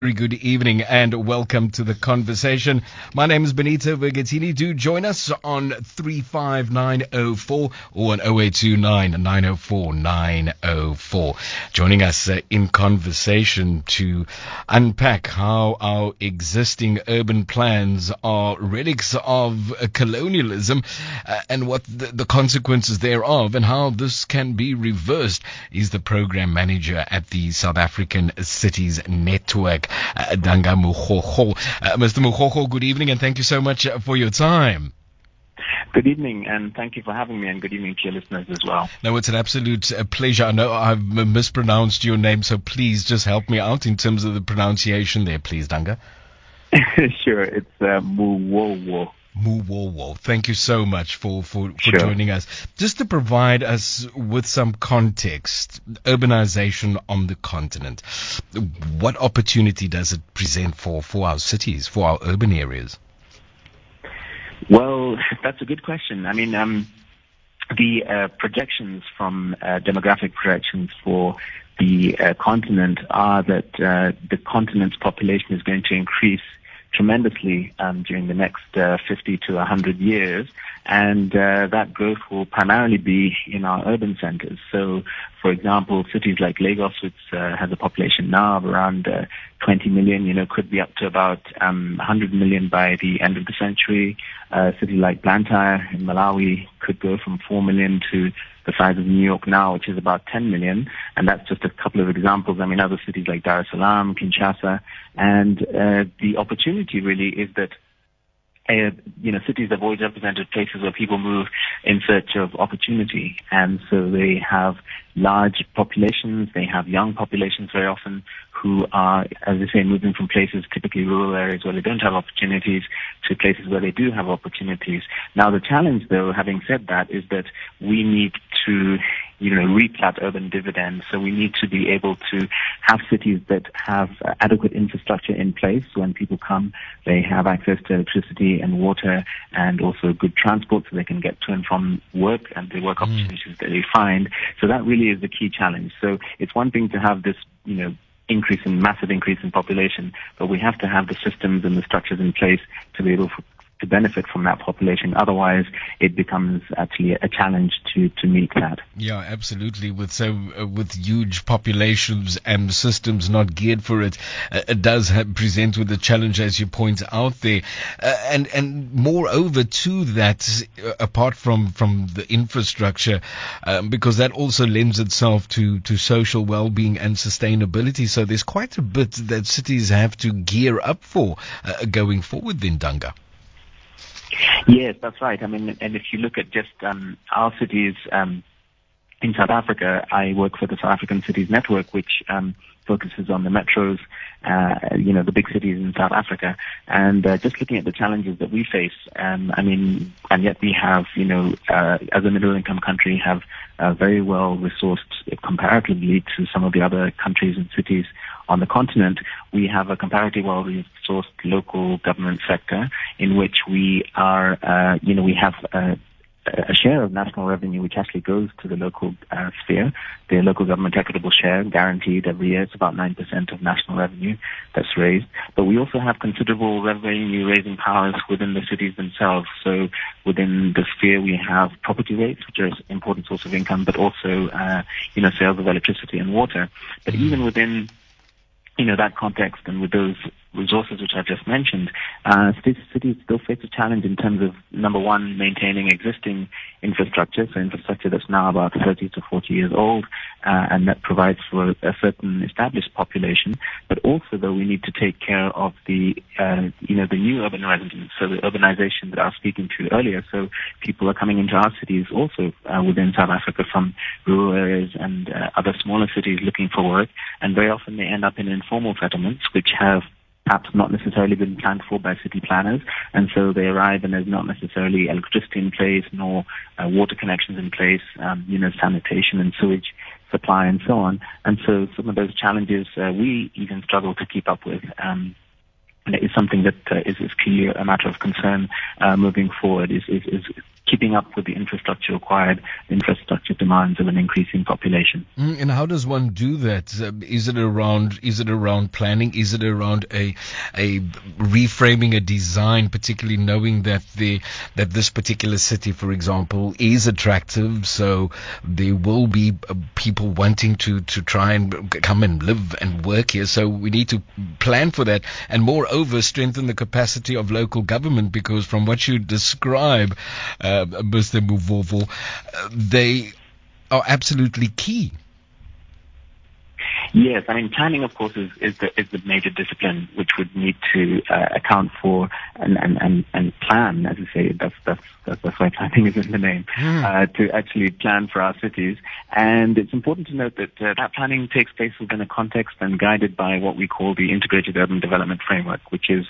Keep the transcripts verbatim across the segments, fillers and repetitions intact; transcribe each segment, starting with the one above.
Very good evening and welcome to the conversation. My name is Benito Vergatini. Do join us on three five nine oh four or on oh eight two nine, nine oh four, nine oh four. Joining us uh, in conversation to unpack how our existing urban plans are relics of uh, colonialism uh, and what the, the consequences thereof and how this can be reversed is the program manager at the South African Cities Network. Uh, Danga Mokgokgo. Uh, Mister Mokgokgo, good evening and thank you so much uh, for your time. Good evening, and thank you for having me, and good evening to your listeners as well. No, it's an absolute uh, pleasure. I know I've mispronounced your name, so please just help me out in terms of the pronunciation there, please, Danga. Sure, it's uh, Muwowo. Muwowo. Thank you so much for, for, for Sure. joining us. Just to provide us with some context, urbanization on the continent, what opportunity does it present for, for our cities, for our urban areas? Well, that's a good question. I mean, um, the uh, projections from uh, demographic projections for the uh, continent are that uh, the continent's population is going to increase tremendously um, during the next uh, fifty to one hundred years, and uh, that growth will primarily be in our urban centers. So, for example, cities like Lagos, which uh, has a population now of around uh, twenty million, you know, could be up to about um, one hundred million by the end of the century. Uh, a city like Blantyre in Malawi could go from four million to the size of New York now, which is about ten million. And that's just a couple of examples. I mean, other cities like Dar es Salaam, Kinshasa. And uh, the opportunity really is that Uh, you know, cities have always represented places where people move in search of opportunity. And so they have large populations, they have young populations very often who are, as I say, moving from places, typically rural areas where they don't have opportunities, to places where they do have opportunities. Now, the challenge, though, having said that, is that we need to, you know, reap that urban dividend. So we need to be able to have cities that have uh, adequate infrastructure in place. When people come, they have access to electricity and water and also good transport so they can get to and from work and the work opportunities that they find. So that really is the key challenge. So it's one thing to have this, you know, increase in massive increase in population, but we have to have the systems and the structures in place to be able to to benefit from that population. Otherwise, it becomes actually a challenge to, to meet that. Yeah, absolutely. With so uh, with huge populations and systems not geared for it, uh, it does have, present with a challenge, as you point out there. Uh, and and moreover to that, uh, apart from from the infrastructure, um, because that also lends itself to to social well-being and sustainability. So there's quite a bit that cities have to gear up for uh, going forward. Then, Danga. Yes, that's right. I mean, and if you look at just um, our cities um, in South Africa, I work for the South African Cities Network, which um, focuses on the metros, uh, you know, the big cities in South Africa. And uh, just looking at the challenges that we face, um, I mean, and yet we have, you know, uh, as a middle-income country, have uh, very well resourced comparatively to some of the other countries and cities on the continent. We have a comparatively well-resourced local government sector in which we are, uh, you know, we have uh, a share of national revenue which actually goes to the local uh, sphere, the local government equitable share, guaranteed every year. It's about nine percent of national revenue that's raised. But we also have considerable revenue-raising powers within the cities themselves. So within the sphere, we have property rates, which are an important source of income, but also, uh, you know, sales of electricity and water. But even within you know, that context and with those resources which I just mentioned, uh, cities still face a challenge in terms of, number one, maintaining existing infrastructure, so infrastructure that's now about thirty to forty years old, uh, and that provides for a certain established population. But also, though, we need to take care of the, uh, you know, the new urban residents, so the urbanization that I was speaking to earlier. So people are coming into our cities also uh, within South Africa from rural areas and uh, other smaller cities looking for work, and very often they end up in informal settlements, which have perhaps not necessarily been planned for by city planners, and so they arrive and there's not necessarily electricity in place, nor uh, water connections in place, um, you know, sanitation and sewage supply and so on. And so some of those challenges uh, we even struggle to keep up with. Um, and it is something that uh, is, is clearly a matter of concern uh, moving forward, is, is, is keeping up with the infrastructure required, the infrastructure demands of an increasing population. Mm, and how does one do that? Uh, is it around is it around planning? Is it around a a reframing a design, particularly knowing that the that this particular city, for example, is attractive, so there will be uh, people wanting to to try and come and live and work here. So we need to plan for that, and moreover strengthen the capacity of local government, because from what you describe, uh, Mister Muvovo, uh, they are absolutely key. Yes, I mean, planning, of course, is, is, the, is the major discipline which would need to uh, account for and, and, and, and plan, as you say. That's, that's, that's, that's why planning is in the name, mm. uh, to actually plan for our cities. And it's important to note that uh, that planning takes place within a context and guided by what we call the Integrated Urban Development Framework, which is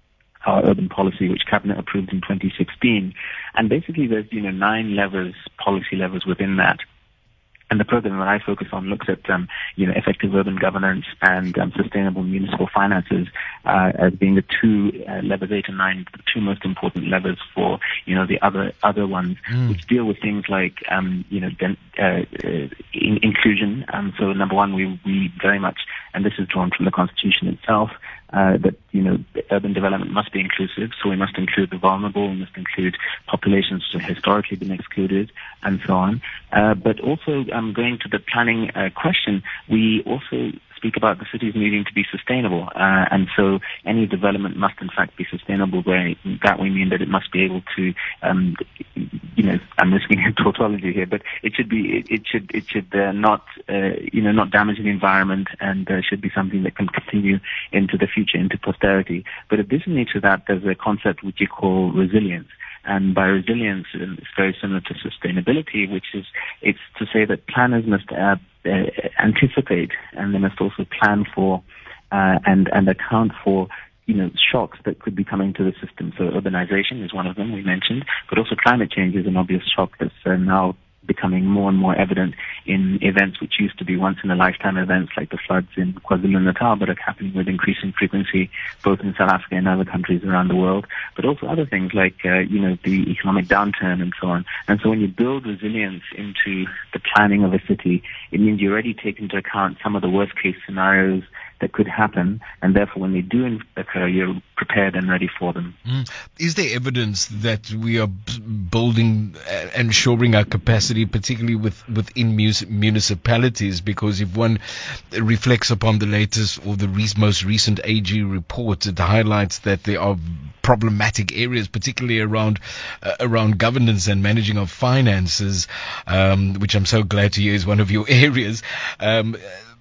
our urban policy, which Cabinet approved in twenty sixteen. And basically there's, you know, nine levers, policy levers within that. And the program that I focus on looks at, um, you know, effective urban governance and um, sustainable municipal finances uh, as being the two uh, levers, eight and nine, the two most important levers for, you know, the other other ones, mm. which deal with things like, um, you know, den- uh, uh, in- inclusion. Um, so number one, we we very much, and this is drawn from the Constitution itself, uh, that, you know, urban development must be inclusive. So we must include the vulnerable, we must include populations which have historically been excluded, and so on. Uh, but also, um, going to the planning uh, question, we also speak about the cities needing to be sustainable. Uh, and so any development must in fact be sustainable. By that we mean that it must be able to, um, you know, I'm risking a tautology here, but it should be, it, it should, it should uh, not, uh, you know, not damage the environment, and uh, should be something that can continue into the future, into posterity. But additionally to that, there's a concept which you call resilience. And by resilience, it's very similar to sustainability, which is, it's to say that planners must uh, uh, anticipate, and they must also plan for uh, and, and account for, you know, shocks that could be coming to the system. So urbanization is one of them we mentioned, but also climate change is an obvious shock that's uh, now becoming more and more evident in events which used to be once in a lifetime events like the floods in KwaZulu-Natal, but are happening with increasing frequency both in South Africa and other countries around the world, but also other things like, uh, you know, the economic downturn and so on. And so when you build resilience into the planning of a city, it means you already take into account some of the worst case scenarios that could happen, and therefore when they do occur, you're prepared and ready for them. Mm. Is there evidence that we are b- building and shoring our capacity, particularly with within mus- municipalities? Because if one reflects upon the latest or the re- most recent A G report, it highlights that there are problematic areas, particularly around uh, around governance and managing of finances, um, which I'm so glad to hear is one of your areas. Um,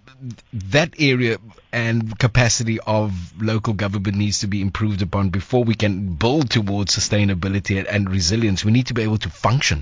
that area and capacity of local government needs to be improved upon before we can build towards sustainability and resilience. We need to be able to function.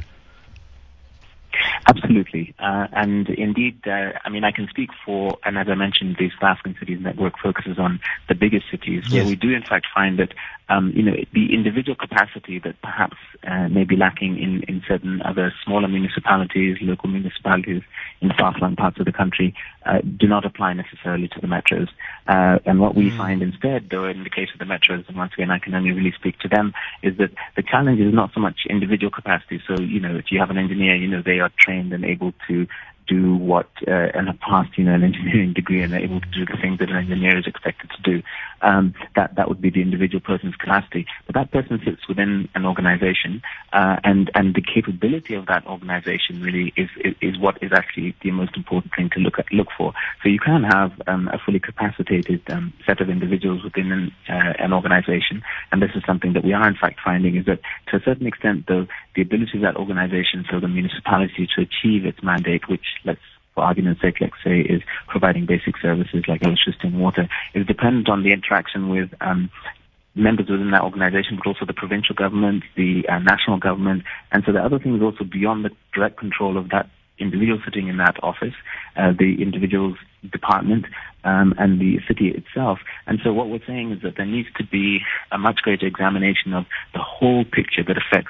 Absolutely. Uh, and indeed, uh, I mean, I can speak for, and as I mentioned, the South African Cities Network focuses on the biggest cities, yes, where we do in fact find that, um, you know, the individual capacity that perhaps uh, may be lacking in, in certain other smaller municipalities, local municipalities in far-flung parts of the country, uh, do not apply necessarily to the metros. Uh, and what we mm. find instead, though, in the case of the metros, and once again, I can only really speak to them, is that the challenge is not so much individual capacity. So, you know, if you have an engineer, you know, they are trained and able to do what, uh, and have passed, you know, an engineering degree and are able to do the things that an engineer is expected to do. Um, that, that would be the individual person's capacity. But that person sits within an organization, uh, and, and the capability of that organization really is, is, is what is actually the most important thing to look at, look for. So you can have, um, a fully capacitated, um, set of individuals within an, uh, an organization. And this is something that we are in fact finding, is that to a certain extent, the, the ability of that organization, so the municipality, to achieve its mandate, which, let's, for argument's sake, let's say, is providing basic services like electricity and water, is dependent on the interaction with um, members within that organization, but also the provincial government, the uh, national government. And so there are other things also beyond the direct control of that individual sitting in that office, uh, the individual's department, um, and the city itself. And so what we're saying is that there needs to be a much greater examination of the whole picture that affects,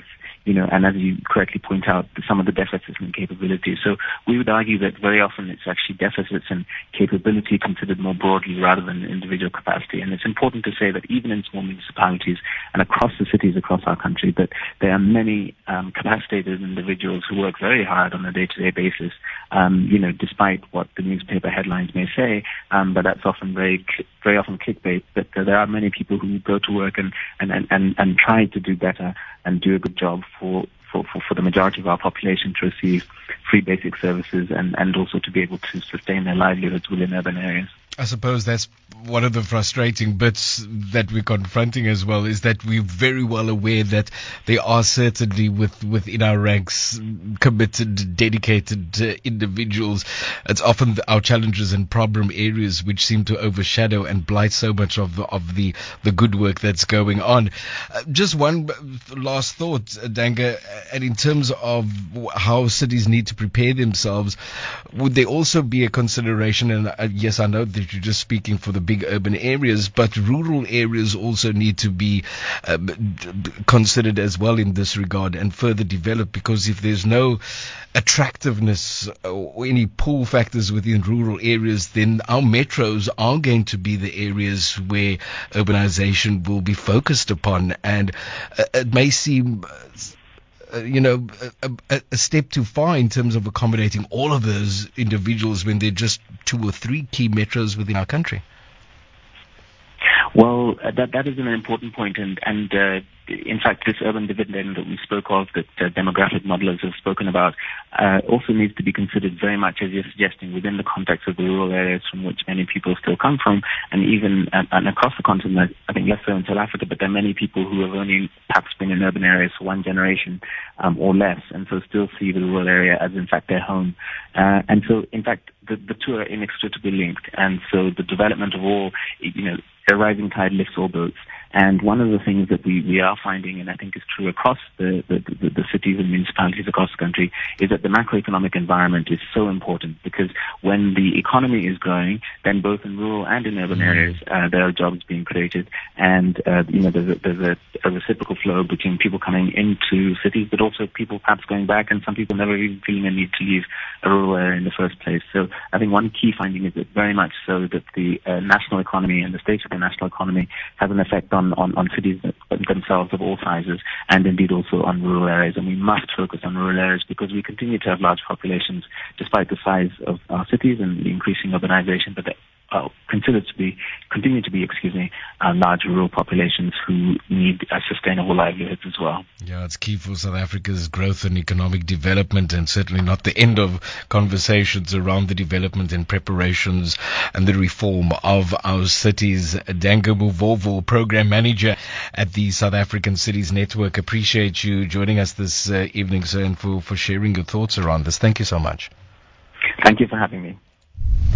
you know, and as you correctly point out, some of the deficits in capability. So we would argue that very often it's actually deficits in capability considered more broadly rather than individual capacity. And it's important to say that even in small municipalities and across the cities across our country, that there are many um, capacitated individuals who work very hard on a day-to-day basis, um, you know, despite what the newspaper headlines may say, um, but that's often very, very often clickbait. But uh, there are many people who go to work and, and, and, and, and try to do better and do a good job for, for, for, for the majority of our population to receive free basic services and, and also to be able to sustain their livelihoods within urban areas. I suppose that's one of the frustrating bits that we're confronting as well, is that we're very well aware that there are certainly with, within our ranks committed, dedicated uh, individuals. It's often our challenges and problem areas which seem to overshadow and blight so much of the, of the, the good work that's going on. Uh, just one last thought, Danga, and in terms of how cities need to prepare themselves, would there also be a consideration, and uh, yes, I know that you're just speaking for the big urban areas, but rural areas also need to be um, d- considered as well in this regard and further developed, because if there's no attractiveness or any pull factors within rural areas, then our metros are going to be the areas where urbanization will be focused upon, and uh, it may seem Uh, you know, a, a, a step too far in terms of accommodating all of those individuals when there are just two or three key metros within our country. Well, uh, that that is an important point, and and uh, in fact, this urban dividend that we spoke of, that uh, demographic modelers have spoken about, uh, also needs to be considered very much, as you're suggesting, within the context of the rural areas from which many people still come from, and even uh, and across the continent. I think less so in South Africa, but there are many people who have only perhaps been in urban areas for one generation um, or less, and so still see the rural area as in fact their home. Uh, and so, in fact, the, the two are inextricably linked, and so the development of all, you know, a rising tide lifts all boats. And one of the things that we, we are finding, and I think is true across the, the, the, the cities and municipalities across the country, is that the macroeconomic environment is so important, because when the economy is growing, then both in rural and in urban areas, uh, there are jobs being created, and uh, you know there's, a, there's a, a reciprocal flow between people coming into cities, but also people perhaps going back, and some people never even feeling a need to leave a rural area in the first place. So I think one key finding is that very much so that the uh, national economy and the state of the national economy has an effect on On, on cities themselves of all sizes, and indeed also on rural areas. And we must focus on rural areas because we continue to have large populations despite the size of our cities and the increasing urbanization, but they are considered to be, continue to be, excuse me, uh, large rural populations who need a sustainable livelihoods as well. Yeah, it's key for South Africa's growth and economic development, and certainly not the end of conversations around the development and preparations and the reform of our cities. Danga Muvovo, Program Manager at the South African Cities Network. Appreciate you joining us this uh, evening, sir, and for, for sharing your thoughts around this. Thank you so much. Thank you for having me.